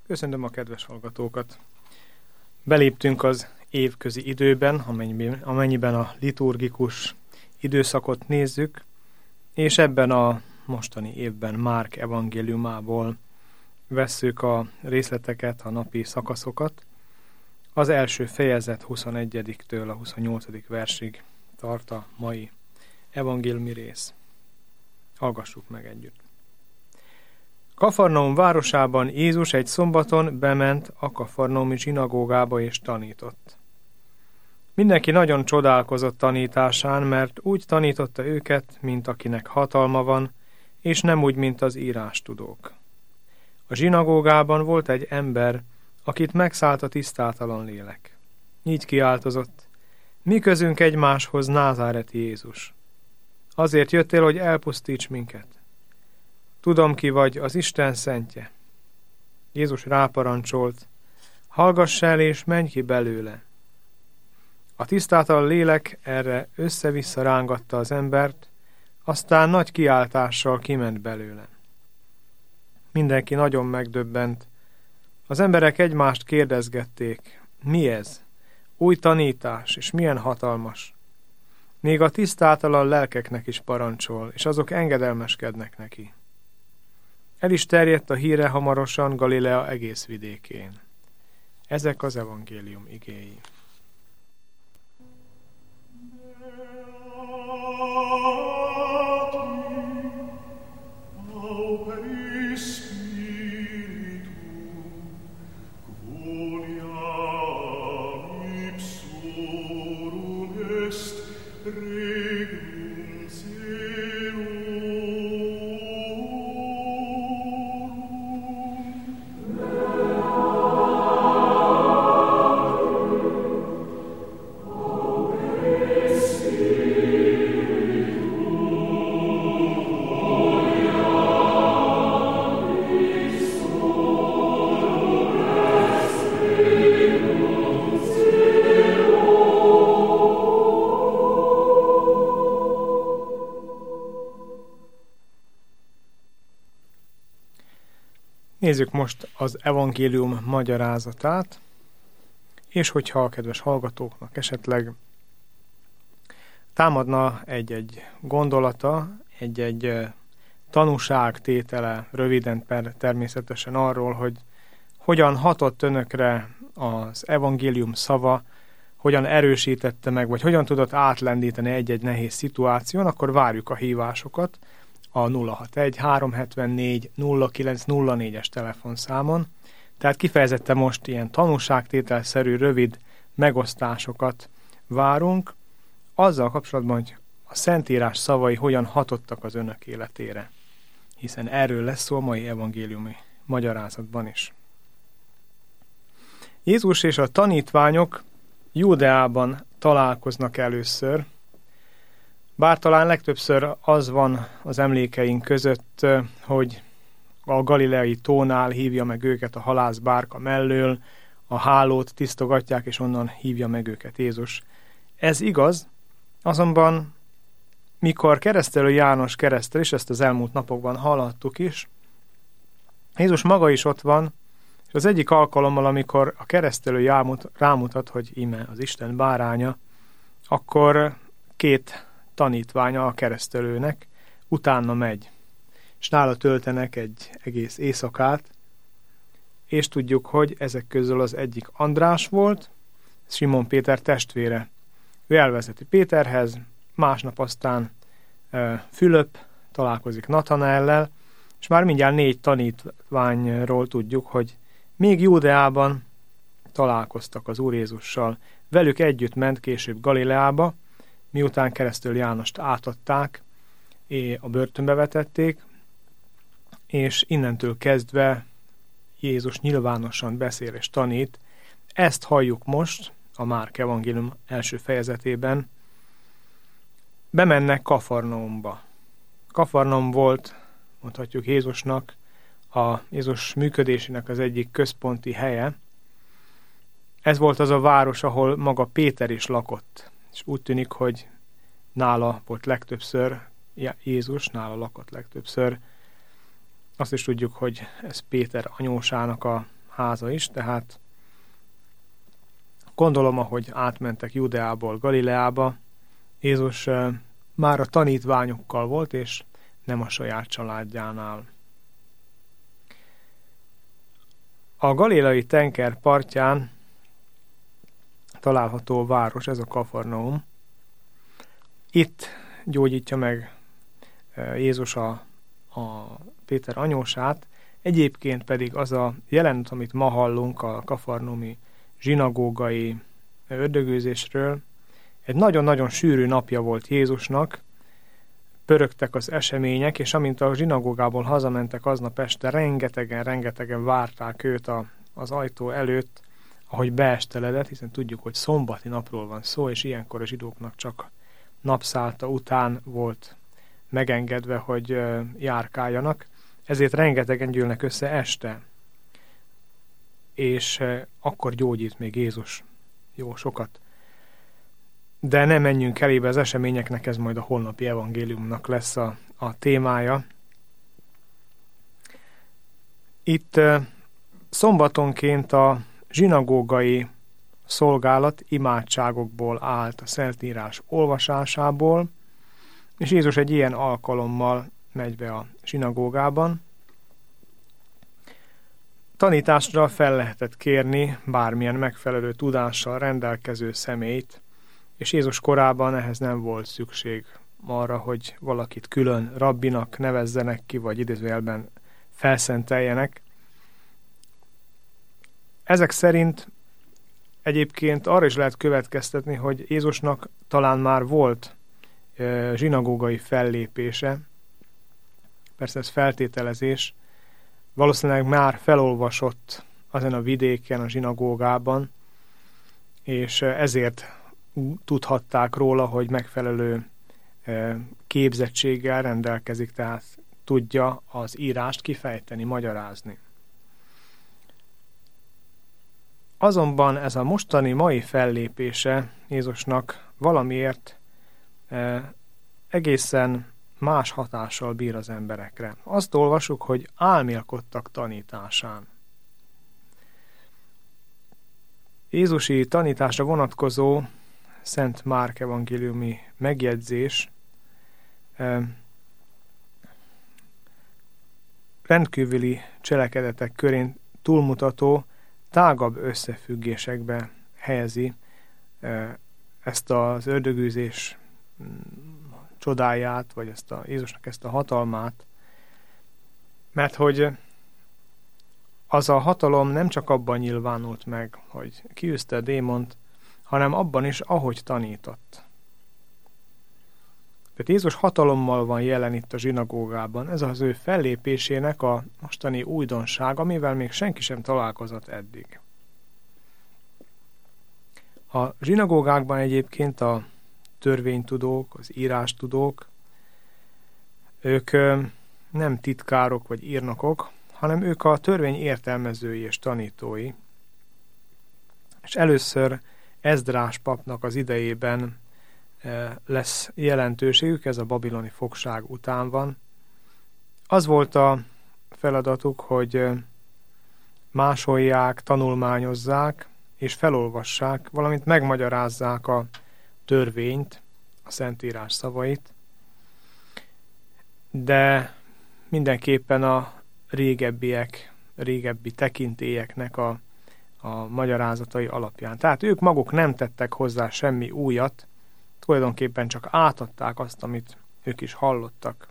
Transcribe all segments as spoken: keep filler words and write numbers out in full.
Köszönöm a kedves hallgatókat! Beléptünk az évközi időben, amennyiben, amennyiben a liturgikus időszakot nézzük, és ebben a mostani évben Márk evangéliumából vesszük a részleteket, a napi szakaszokat. Az első fejezet huszonegyediktől a huszonnyolcadik versig tart a mai evangéliumi rész. Hallgassuk meg együtt. Kafarnaum városában Jézus egy szombaton bement a kafarnaumi zsinagógába és tanított. Mindenki nagyon csodálkozott tanításán, mert úgy tanította őket, mint akinek hatalma van, és nem úgy, mint az írástudók. A zsinagógában volt egy ember, akit megszállt a tisztátalan lélek. Így kiáltozott: mi közünk egymáshoz, názáreti Jézus? Azért jöttél, hogy elpusztíts minket. Tudom, ki vagy, az Isten szentje. Jézus ráparancsolt: hallgass el és menj ki belőle. A tisztátalan lélek erre össze-vissza rángatta az embert, aztán nagy kiáltással kiment belőle. Mindenki nagyon megdöbbent. Az emberek egymást kérdezgették: mi ez? Új tanítás, és milyen hatalmas. Még a tisztátalan lelkeknek is parancsol, és azok engedelmeskednek neki. El is terjedt a híre hamarosan Galilea egész vidékén. Ezek az evangélium igéi. Nézzük most az evangélium magyarázatát, és hogyha a kedves hallgatóknak esetleg támadna egy-egy gondolata, egy-egy tanúság tétele, röviden per, természetesen arról, hogy hogyan hatott önökre az evangélium szava, hogyan erősítette meg, vagy hogyan tudott átlendíteni egy-egy nehéz szituáción, akkor várjuk a hívásokat a nulla hatvanegy háromszázhetvennégy nulla kilenc nulla négyes telefonszámon. Tehát kifejezetten most ilyen tanúságtételszerű rövid megosztásokat várunk, azzal kapcsolatban, hogy a Szentírás szavai hogyan hatottak az önök életére. Hiszen erről lesz szó a mai evangéliumi magyarázatban is. Jézus és a tanítványok Júdeában találkoznak először, bár talán legtöbbször az van az emlékeink között, hogy a galileai tónál hívja meg őket a halászbárka mellől, a hálót tisztogatják, és onnan hívja meg őket Jézus. Ez igaz, azonban mikor keresztelő János keresztel, és ezt az elmúlt napokban hallhattuk is, Jézus maga is ott van, és az egyik alkalommal, amikor a keresztelő rámutat, hogy íme az Isten báránya, akkor két tanítványa a keresztelőnek utána megy, és nála töltenek egy egész éjszakát, és tudjuk, hogy ezek közül az egyik András volt, Simon Péter testvére. Ő elvezeti Péterhez, másnap aztán e, Fülöp találkozik Natanaellel, és már mindjárt négy tanítványról tudjuk, hogy még Júdeában találkoztak az Úr Jézussal. Velük együtt ment később Galileába, miután keresztelő Jánost átadták, és a börtönbe vetették, és innentől kezdve Jézus nyilvánosan beszél és tanít. Ezt halljuk most a Márk evangélium első fejezetében. Bemennek Kafarnaumba. Kafarnaum volt, mondhatjuk Jézusnak, a Jézus működésének az egyik központi helye. Ez volt az a város, ahol maga Péter is lakott. És úgy tűnik, hogy nála volt legtöbbször, Jézus nála lakott legtöbbször. Azt is tudjuk, hogy ez Péter anyósának a háza is, tehát gondolom, ahogy átmentek Judeából Galileába, Jézus már a tanítványokkal volt, és nem a saját családjánál. A galileai tenger partján található város, ez a Kafarnaum. Itt gyógyítja meg Jézus a, a Péter anyósát, egyébként pedig az a jelenet, amit ma hallunk a kafarnaumi zsinagógai ördögűzésről, egy nagyon-nagyon sűrű napja volt Jézusnak, pörögtek az események, és amint a zsinagógából hazamentek aznap este, rengetegen, rengetegen várták őt a, az ajtó előtt, ahogy beesteledett, hiszen tudjuk, hogy szombati napról van szó, és ilyenkor a zsidóknak csak napszálta után volt megengedve, hogy járkáljanak, ezért rengetegen gyűlnek össze este, és akkor gyógyít még Jézus jó sokat. De ne menjünk elébe az eseményeknek, ez majd a holnapi evangéliumnak lesz a, a témája. Itt szombatonként a zsinagógai szolgálat imádságokból állt, a Szentírás olvasásából, és Jézus egy ilyen alkalommal megy be a zsinagógában. Tanításra fel lehetett kérni bármilyen megfelelő tudással rendelkező személyt, és Jézus korában ehhez nem volt szükség arra, hogy valakit külön rabbinak nevezzenek ki, vagy idézőjelben felszenteljenek. Ezek szerint egyébként arra is lehet következtetni, hogy Jézusnak talán már volt e, zsinagógai fellépése, persze ez feltételezés, valószínűleg már felolvasott ezen a vidéken, a zsinagógában, és ezért tudhatták róla, hogy megfelelő képzettséggel rendelkezik, tehát tudja az írást kifejteni, magyarázni. Azonban ez a mostani mai fellépése Jézusnak valamiért egészen más hatással bír az emberekre. Azt olvasjuk, hogy álmélkodtak tanításán. Jézusi tanításra vonatkozó Szent Márk evangéliumi megjegyzés eh, rendkívüli cselekedetek körén túlmutató, tágabb összefüggésekbe helyezi eh, ezt az ördögűzés csodáját, vagy ezt a Jézusnak ezt a hatalmát, mert hogy az a hatalom nem csak abban nyilvánult meg, hogy kiűzte a démont, hanem abban is, ahogy tanított. Tehát Jézus hatalommal van jelen itt a zsinagógában. Ez az ő fellépésének a mostani újdonság, amivel még senki sem találkozott eddig. A zsinagógákban egyébként a törvénytudók, az írástudók, ők nem titkárok vagy írnokok, hanem ők a törvény értelmezői és tanítói. És először Ezdrás papnak az idejében lesz jelentőségük, ez a babiloni fogság után van. Az volt a feladatuk, hogy másolják, tanulmányozzák és felolvassák, valamint megmagyarázzák a törvényt, a Szentírás szavait, de mindenképpen a régebbiek, régebbi tekintélyeknek a, a magyarázatai alapján. Tehát ők maguk nem tettek hozzá semmi újat, tulajdonképpen csak átadták azt, amit ők is hallottak.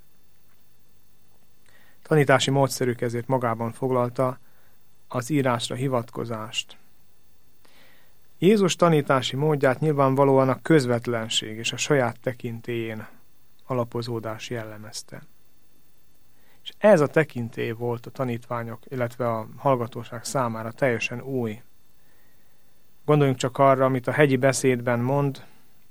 Tanítási módszerük ezért magában foglalta az írásra hivatkozást. Jézus tanítási módját nyilvánvalóan a közvetlenség és a saját tekintélyén alapozódás jellemezte. És ez a tekintély volt a tanítványok, illetve a hallgatóság számára teljesen új. Gondoljunk csak arra, amit a hegyi beszédben mond,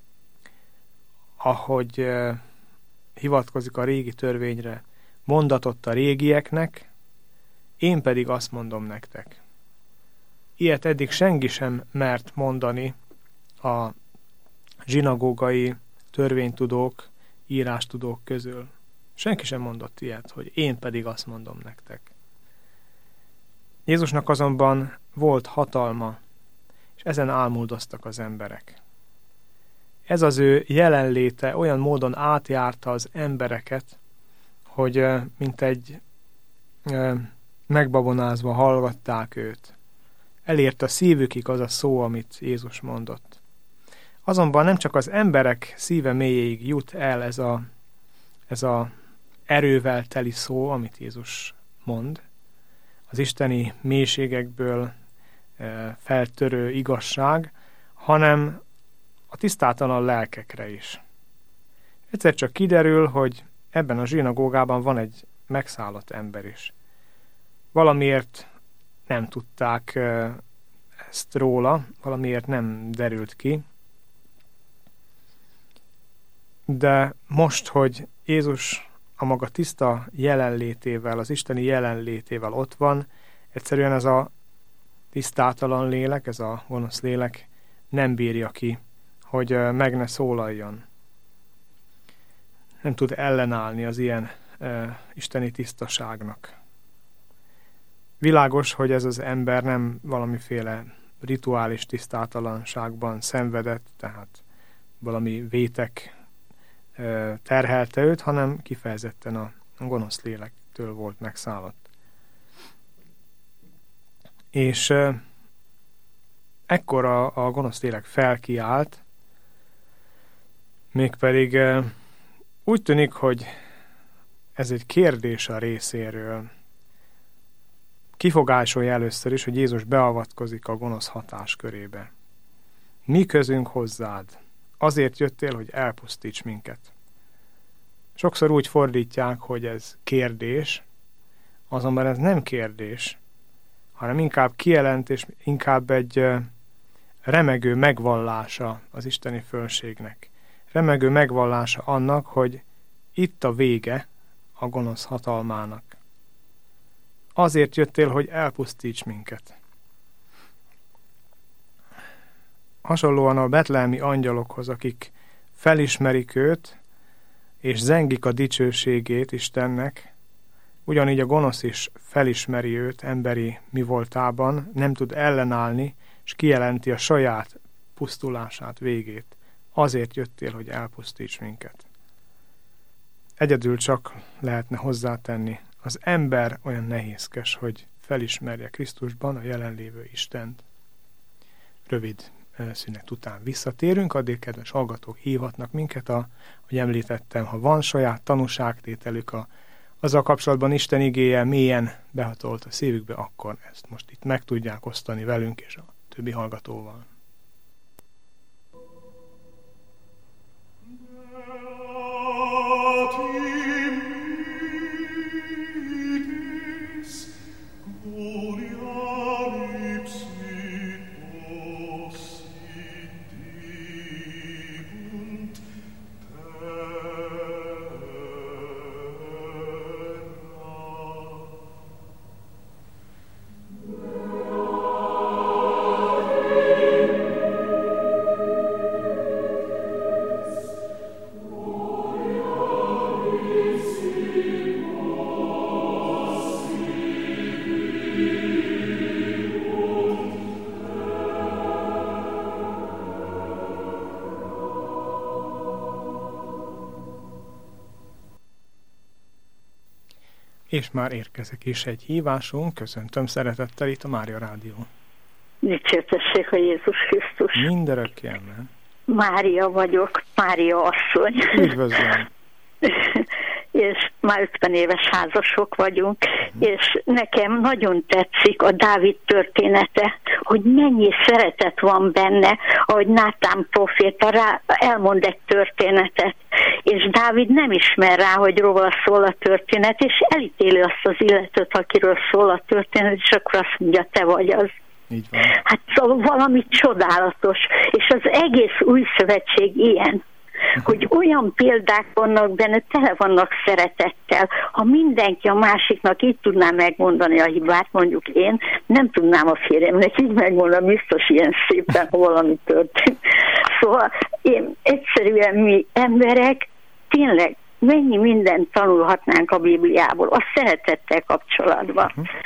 ahogy eh, hivatkozik a régi törvényre, mondatott a régieknek, én pedig azt mondom nektek. Ilyet eddig senki sem mert mondani a zsinagógai törvénytudók, írástudók közül. Senki sem mondott ilyet, hogy én pedig azt mondom nektek. Jézusnak azonban volt hatalma, és ezen álmodoztak az emberek. Ez az ő jelenléte olyan módon átjárta az embereket, hogy mint egy megbabonázva hallgatták őt. Elért a szívükig az a szó, amit Jézus mondott. Azonban nem csak az emberek szíve mélyéig jut el ez a, ez a erővel teli szó, amit Jézus mond, az isteni mélységekből feltörő igazság, hanem a tisztátalan lelkekre is. Egyszer csak kiderül, hogy ebben a zsinagógában van egy megszállott ember is. Valamiért nem tudták ezt róla, valamiért nem derült ki, de most, hogy Jézus a maga tiszta jelenlétével, az isteni jelenlétével ott van, egyszerűen ez a tisztátalan lélek, ez a gonosz lélek nem bírja ki, hogy meg ne szólaljon. Nem tud ellenállni az ilyen e, isteni tisztaságnak. Világos, hogy ez az ember nem valamiféle rituális tisztátalanságban szenvedett, tehát valami vétek e, terhelte őt, hanem kifejezetten a, a gonosz lélektől volt megszállott. És e, ekkor a, a gonosz lélek felkiált, mégpedig e, úgy tűnik, hogy ez egy kérdés a részéről. Kifogásolja először is, hogy Jézus beavatkozik a gonosz hatás körébe. Mi közünk hozzád? Azért jöttél, hogy elpusztíts minket. Sokszor úgy fordítják, hogy ez kérdés, azonban ez nem kérdés, hanem inkább kijelentés, inkább egy remegő megvallása az isteni fölségnek. Remegő megvallása annak, hogy itt a vége a gonosz hatalmának. Azért jöttél, hogy elpusztíts minket. Hasonlóan a betlehemi angyalokhoz, akik felismerik őt, és zengik a dicsőségét Istennek, ugyanígy a gonosz is felismeri őt emberi mi voltában, nem tud ellenállni, és kijelenti a saját pusztulását, végét. Azért jöttél, hogy elpusztíts minket. Egyedül csak lehetne hozzátenni, az ember olyan nehézkes, hogy felismerje Krisztusban a jelenlévő Istent. Rövid szünet után visszatérünk, addig kedves hallgatók hívhatnak minket, a, hogy említettem, ha van saját tanúságtételük a, azzal kapcsolatban Isten igéje mélyen behatolt a szívükbe, akkor ezt most itt meg tudják osztani velünk és a többi hallgatóval. És már érkezik is egy hívásunk. Köszöntöm szeretettel itt a Mária Rádió. Dicsértessék a Jézus Krisztus. Mindörökképpen. Mária vagyok, Mária asszony. Üdvözlöm. És már ötven éves házasok vagyunk, uh-huh. és nekem nagyon tetszik a Dávid története, hogy mennyi szeretet van benne, ahogy Nátán proféta rá elmond egy történetet, és Dávid nem ismer rá, hogy róla szól a történet, és elítéli azt az illetőt, akiről szól a történet, és akkor azt mondja, te vagy az. Így van. Hát szóval valami csodálatos, és az egész új szövetség ilyen, hogy olyan példák vannak benne, tele vannak szeretettel. Ha mindenki a másiknak így tudná megmondani a hibát, mondjuk én, nem tudnám a férjemnek így megmondani, biztos ilyen szépen, ha valami történt. Szóval én egyszerűen mi emberek tényleg mennyi mindent tanulhatnánk a Bibliából, a szeretettel kapcsolatban.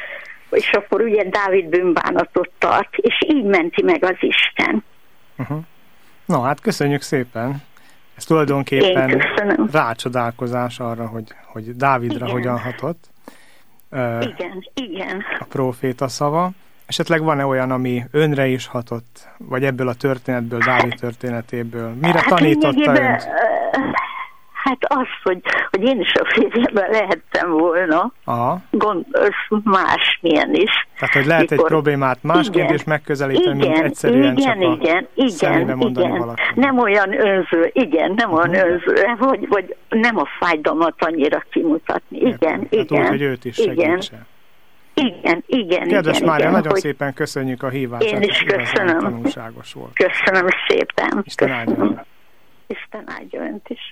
és akkor ugye Dávid bűnbánatot tart, és így menti meg az Isten. Uh-huh. No, hát köszönjük szépen. Ez tulajdonképpen rácsodálkozás arra, hogy, hogy Dávidra igen. hogyan hatott. Uh, igen, igen. A próféta szava. Esetleg van-e olyan, ami önre is hatott, vagy ebből a történetből, Dávid történetéből? Mire hát tanította önt? Hát az, hogy, hogy én is a férjemben lehettem volna, aha. Gond, másmilyen is. Tehát, hogy lehet mikor... egy problémát másként is megközelíteni, igen, mint egyszerűen igen, csak igen, a szemébe mondani igen. valaki. Nem olyan önző, igen, nem olyan uh-huh. önző, vagy, vagy nem a fájdalmat annyira kimutatni. Igen, Értem. igen. Hát úgy, hogy őt is segítse. Igen, igen, Kedves igen. Mária, igen, nagyon hogy... szépen köszönjük a hívást. Én is köszönöm. Tanulságos volt. Köszönöm szépen. Isten áldja. Isten áldja önt is.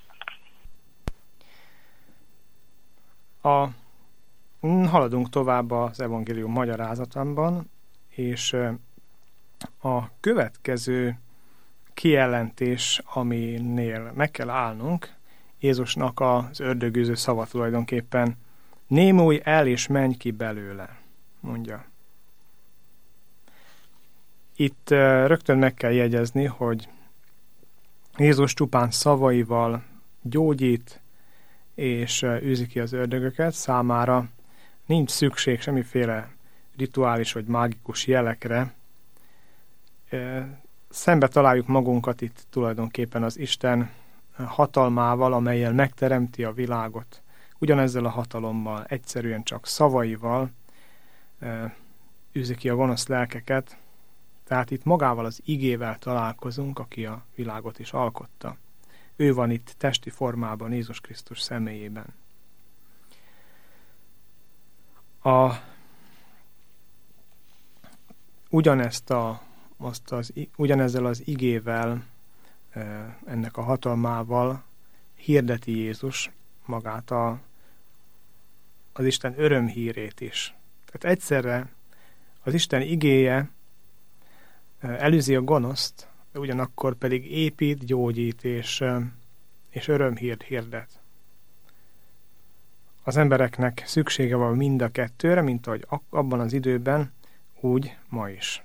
A, haladunk tovább az evangélium magyarázatában, és a következő kijelentés, aminél meg kell állnunk, Jézusnak az ördögűző szava tulajdonképpen: némulj el és menj ki belőle, mondja. Itt rögtön meg kell jegyezni, hogy Jézus csupán szavaival gyógyít, és űzi ki az ördögöket, számára nincs szükség semmiféle rituális vagy mágikus jelekre. Szembe találjuk magunkat itt tulajdonképpen az Isten hatalmával, amellyel megteremti a világot. Ugyanezzel a hatalommal, egyszerűen csak szavaival űzi ki a gonosz lelkeket. Tehát itt magával az igével találkozunk, aki a világot is alkotta. Ő van itt testi formában, Jézus Krisztus személyében. A, ugyanezt a, azt az, ugyanezzel az igével, ennek a hatalmával hirdeti Jézus magát a, az Isten örömhírét is. Tehát egyszerre az Isten igéje elűzi a gonoszt, de ugyanakkor pedig épít, gyógyít és, és örömhírt hirdet. Az embereknek szüksége van mind a kettőre, mint ahogy abban az időben, úgy ma is.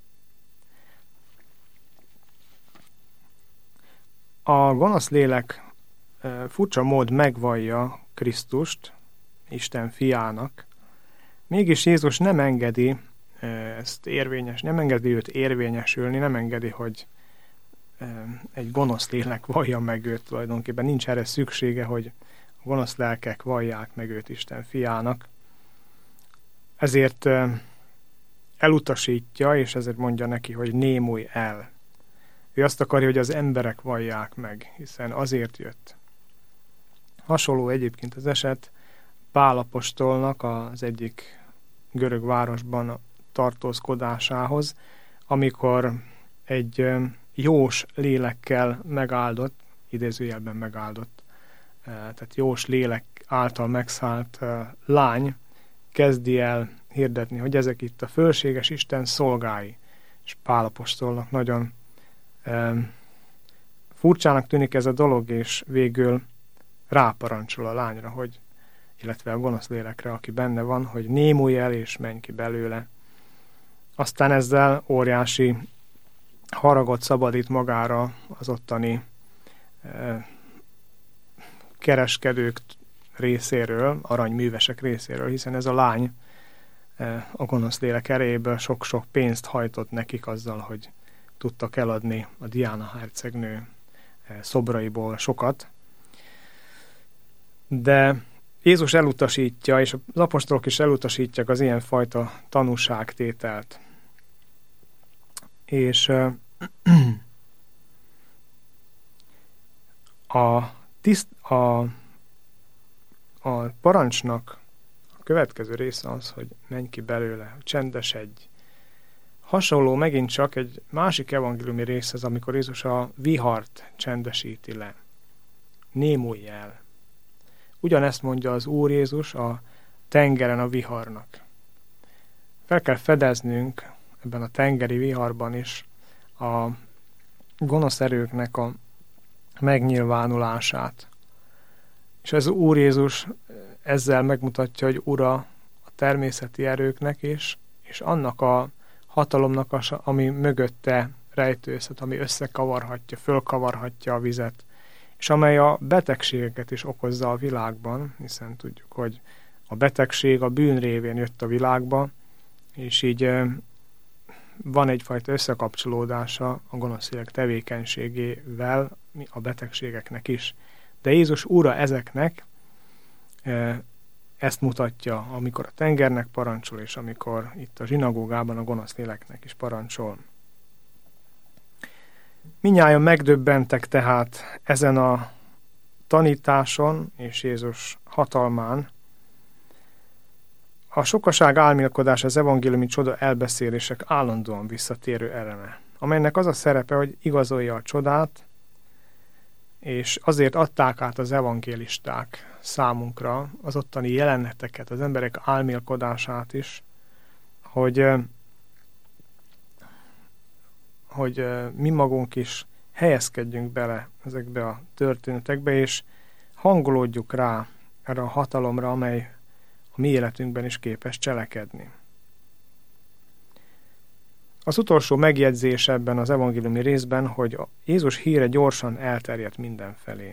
A gonosz lélek furcsa mód megvallja Krisztust, Isten fiának, mégis Jézus nem engedi ezt érvényes, nem engedi őt érvényesülni, nem engedi, hogy egy gonosz lélek vallja meg őt tulajdonképpen. Nincs erre szüksége, hogy a gonosz lelkek vallják meg őt Isten fiának. Ezért elutasítja, és ezért mondja neki, hogy némulj el. Ő azt akarja, hogy az emberek vallják meg, hiszen azért jött. Hasonló egyébként az eset Pál apostolnak az egyik görög városban tartózkodásához, amikor egy jós lélekkel megáldott, idézőjelben megáldott, tehát jós lélek által megszállt lány kezdi el hirdetni, hogy ezek itt a fölséges Isten szolgái. És Pál apostolnak nagyon furcsának tűnik ez a dolog, és végül ráparancsol a lányra, hogy, illetve a gonosz lélekre, aki benne van, hogy némulj el és menj ki belőle. Aztán ezzel óriási haragot szabadít magára az ottani e, kereskedők részéről, aranyművesek részéről, hiszen ez a lány e, a gonosz lélek erejéből sok-sok pénzt hajtott nekik azzal, hogy tudtak eladni a Diana hercegnő e, szobraiból sokat. De Jézus elutasítja, és az apostolok is elutasítják az ilyenfajta tanúságtételt. És a, tiszt, a, a parancsnak a következő része az, hogy menj ki belőle, csendesedj. Hasonló megint csak egy másik evangéliumi részhez, amikor Jézus a vihart csendesíti le. Némulj el. Ugyanezt mondja az Úr Jézus a tengeren a viharnak. Fel kell fedeznünk ebben a tengeri viharban is a gonosz erőknek a megnyilvánulását. És az Úr Jézus ezzel megmutatja, hogy Ura a természeti erőknek is, és annak a hatalomnak, ami mögötte rejtőzhet, ami összekavarhatja, fölkavarhatja a vizet, és amely a betegségeket is okozza a világban, hiszen tudjuk, hogy a betegség a bűn révén jött a világba, és így van egyfajta összekapcsolódása a gonosz lélek tevékenységével a betegségeknek is. De Jézus ura ezeknek ezt mutatja, amikor a tengernek parancsol, és amikor itt a zsinagógában a gonosz léleknek is parancsol. Mindnyájan megdöbbentek tehát ezen a tanításon és Jézus hatalmán. A sokaság álmélkodás, az evangéliumi csoda elbeszélések állandóan visszatérő eleme, amelynek az a szerepe, hogy igazolja a csodát, és azért adták át az evangélisták számunkra az ottani jeleneteket, az emberek álmélkodását is, hogy, hogy mi magunk is helyezkedjünk bele ezekbe a történetekbe, és hangolódjuk rá erre a hatalomra, amely a mi életünkben is képes cselekedni. Az utolsó megjegyzés ebben az evangéliumi részben, hogy a Jézus híre gyorsan elterjedt mindenfelé.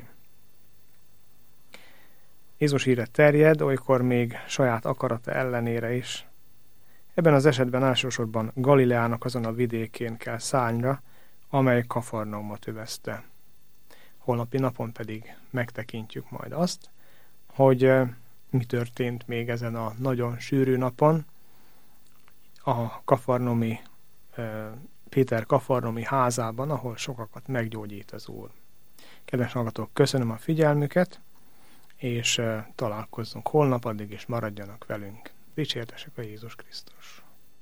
Jézus híre terjed, olykor még saját akarata ellenére is. Ebben az esetben elsősorban Galileának azon a vidékén kell szállnia, amely Kafarnaumot övezte. Holnapi napon pedig megtekintjük majd azt, hogy mi történt még ezen a nagyon sűrű napon a kafarnaumi, Péter kafarnaumi házában, ahol sokakat meggyógyít az Úr. Kedves hallgatók, köszönöm a figyelmüket, és találkozzunk holnap, addig is maradjanak velünk. Dicsértesek a Jézus Krisztus!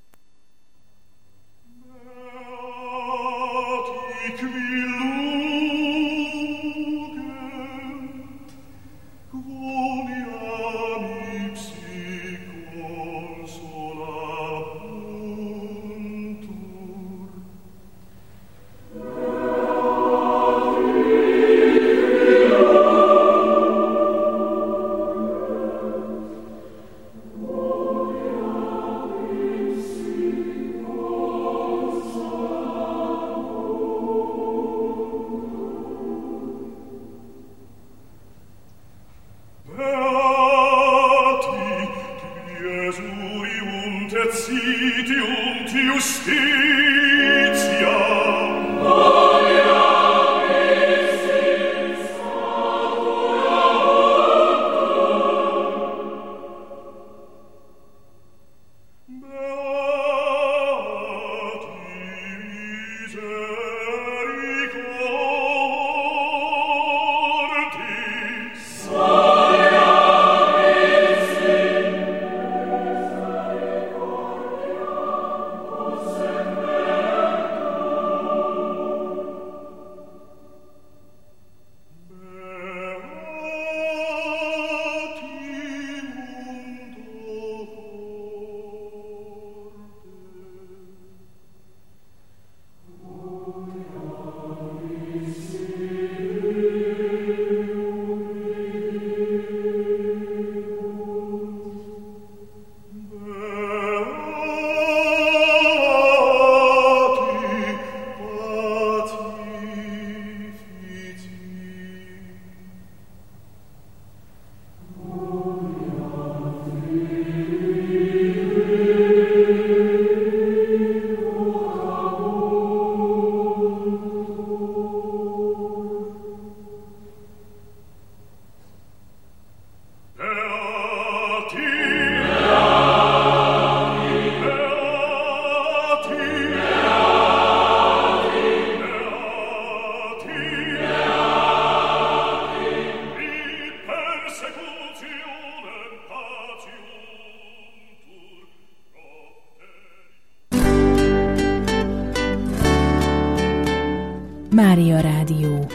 Mária Rádió.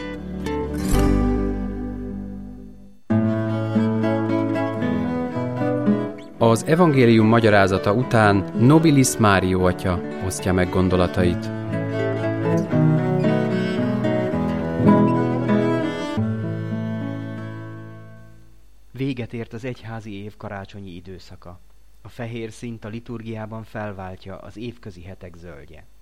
Az evangélium magyarázata után Nobilis Mário atya osztja meg gondolatait. Véget ért az egyházi év karácsonyi időszaka. A fehér színt a liturgiában felváltja az évközi hetek zöldje.